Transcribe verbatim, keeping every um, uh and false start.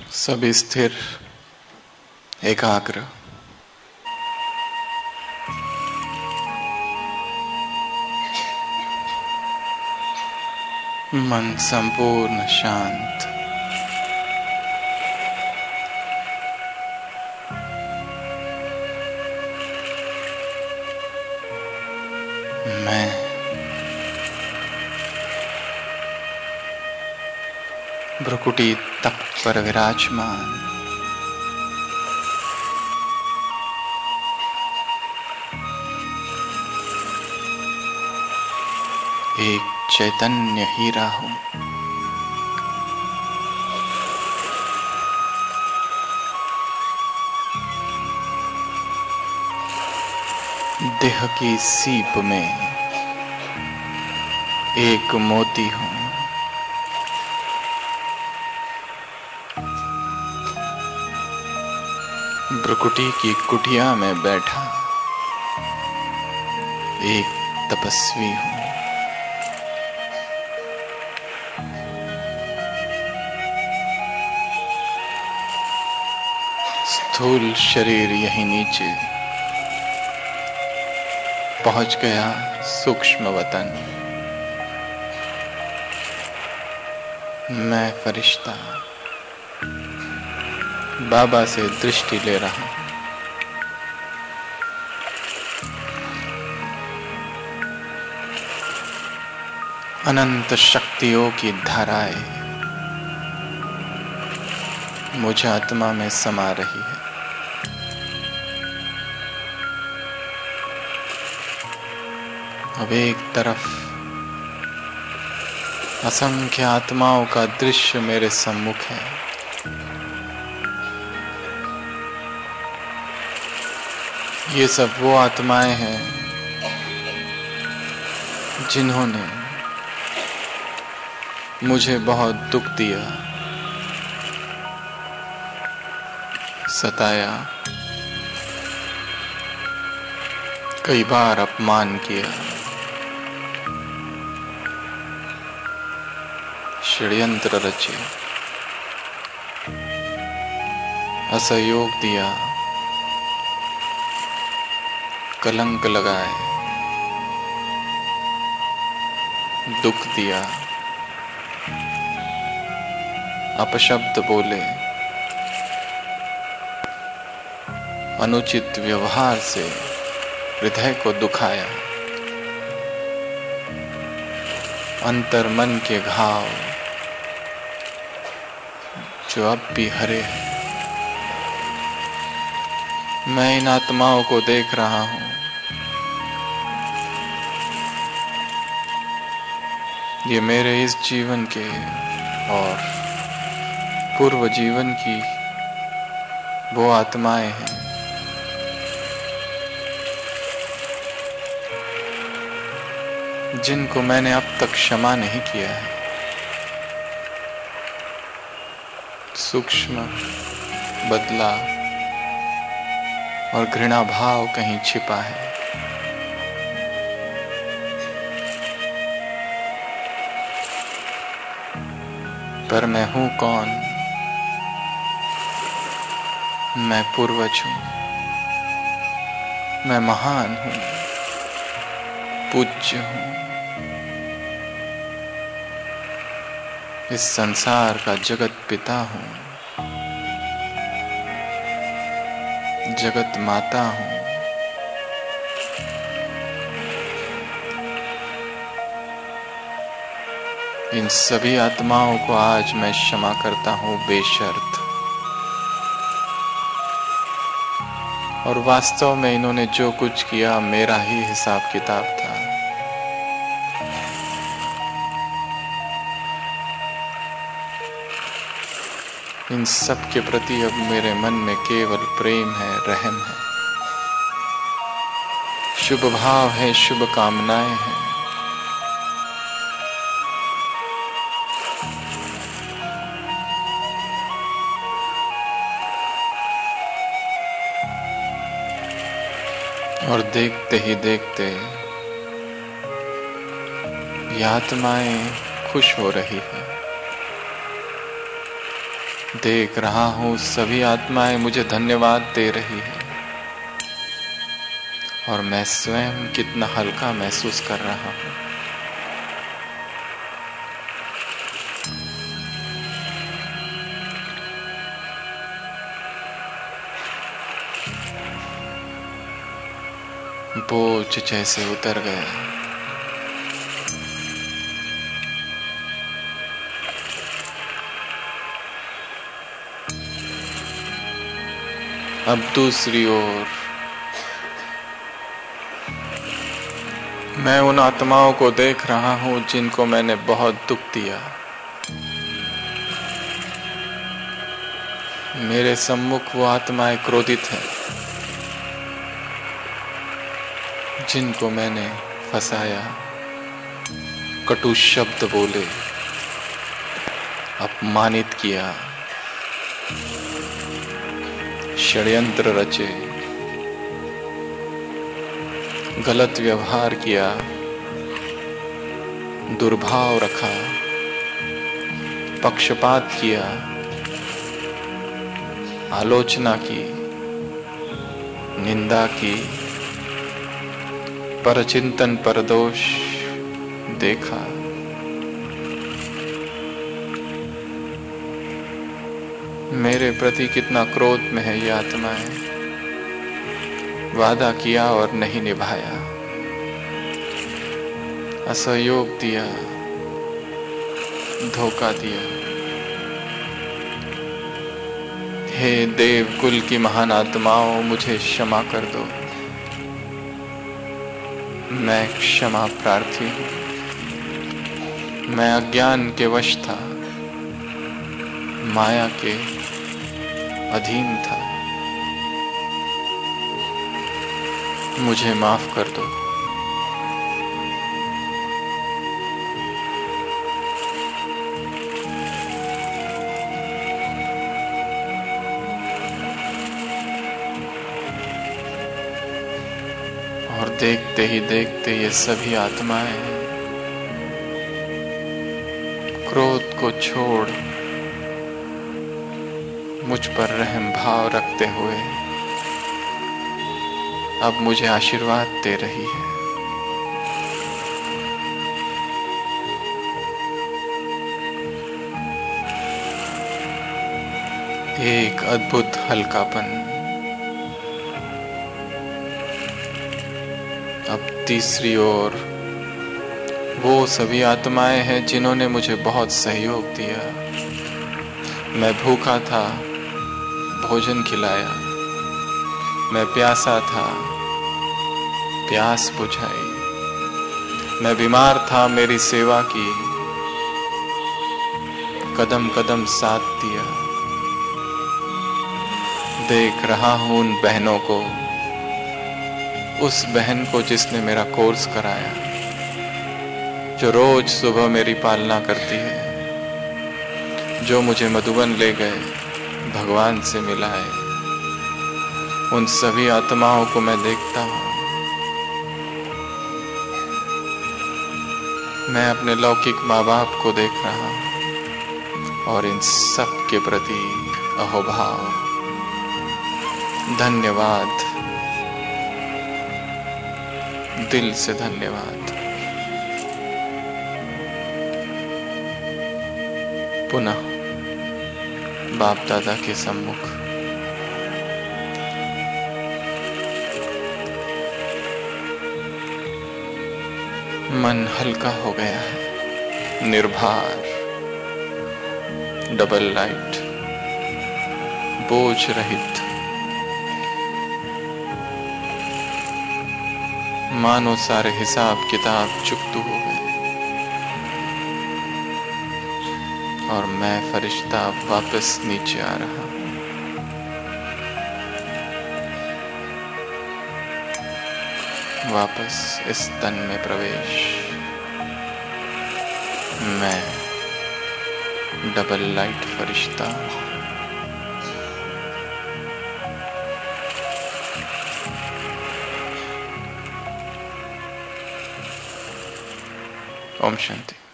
सभी स्थिर, एकाग्र, मन संपूर्ण शांत। मैं भ्रुकुटी तख्त पर विराजमान, एक चैतन्य हीरा हूं। देह की सीप में एक मोती हूं। भ्रुकुटी की कुटिया में बैठा एक तपस्वी हूं। स्थूल शरीर यहीं नीचे पहुंच गया सूक्ष्म वतन। मैं फरिश्ता बाबा से दृष्टि ले रहा हूं। अनंत शक्तियों की धाराएं मुझ आत्मा में समा रही है। अब एक तरफ असंख्य आत्माओं का दृश्य मेरे सम्मुख है। ये सब वो आत्माएं हैं जिन्होंने मुझे बहुत दुख दिया, सताया, कई बार अपमान किया, षड्यंत्र रचे, असहयोग दिया, कलंक लगाए, दुख दिया, अपशब्द बोले, अनुचित व्यवहार से हृदय को दुखाया, अंतर मन के घाव जो अब भी हरे हैं। मैं इन आत्माओं को देख रहा हूं। ये मेरे इस जीवन के और पूर्व जीवन की वो आत्माएं हैं जिनको मैंने अब तक क्षमा नहीं किया है। सूक्ष्म बदला और घृणा भाव कहीं छिपा है। पर मैं हूं कौन? मैं पूर्वज हूं। मैं महान हूं, पूज्य हूं। इस संसार का जगत पिता हूं, जगत माता हूं। इन सभी आत्माओं को आज मैं क्षमा करता हूं बेशर्त। और वास्तव में इन्होंने जो कुछ किया मेरा ही हिसाब किताब था। इन सब के प्रति अब मेरे मन में केवल प्रेम है, रहम है, शुभ भाव है, शुभ कामनाएं हैं। और देखते ही देखते ये आत्माएं खुश हो रही है। देख रहा हूँ सभी आत्माएं मुझे धन्यवाद दे रही है और मैं स्वयं कितना हल्का महसूस कर रहा हूँ। बोझ जैसे उतर गया। अब दूसरी ओर मैं उन आत्माओं को देख रहा हूं जिनको मैंने बहुत दुख दिया। मेरे सम्मुख वो आत्माएं क्रोधित हैं जिनको मैंने फंसाया, कटु शब्द बोले, अपमानित किया, षड्यंत्र रचे, गलत व्यवहार किया, दुर्भाव रखा, पक्षपात किया, आलोचना की, निंदा की, परचिंतन परदोष देखा। मेरे प्रति कितना क्रोध में है ये आत्माएं। वादा किया और नहीं निभाया, असहयोग दिया, धोखा दिया। हे देव कुल की महान आत्माओं, मुझे क्षमा कर दो। मैं क्षमा प्रार्थी हूं। मैं अज्ञान के वश था, माया के अधीन था। मुझे माफ कर दो। और देखते ही देखते ये सभी आत्माएं क्रोध को छोड़ मुझ पर रहम भाव रखते हुए अब मुझे आशीर्वाद दे रही है। एक अद्भुत हल्कापन। अब तीसरी ओर वो सभी आत्माएं हैं जिन्होंने मुझे बहुत सहयोग दिया। मैं भूखा था, भोजन खिलाया। मैं प्यासा था, प्यास बुझाई। मैं बीमार था, मेरी सेवा की, कदम कदम साथ दिया। देख रहा हूं उन बहनों को, उस बहन को जिसने मेरा कोर्स कराया, जो रोज सुबह मेरी पालना करती है, जो मुझे मधुबन ले गए, भगवान से मिलाए। उन सभी आत्माओं को मैं देखता हूं। मैं अपने लौकिक माँ बाप को देख रहा हूं और इन सब के प्रति अहोभाव, धन्यवाद, दिल से धन्यवाद। पुनः बाप दादा के सम्मुख मन हल्का हो गया है, निर्भर, डबल लाइट, बोझ रहित, मानो सारे हिसाब किताब चुकतू हो गए और मैं फरिश्ता वापस नीचे आ रहा हूं। वापस इस तन में प्रवेश। मैं डबल लाइट फरिश्ता। ओम शांति।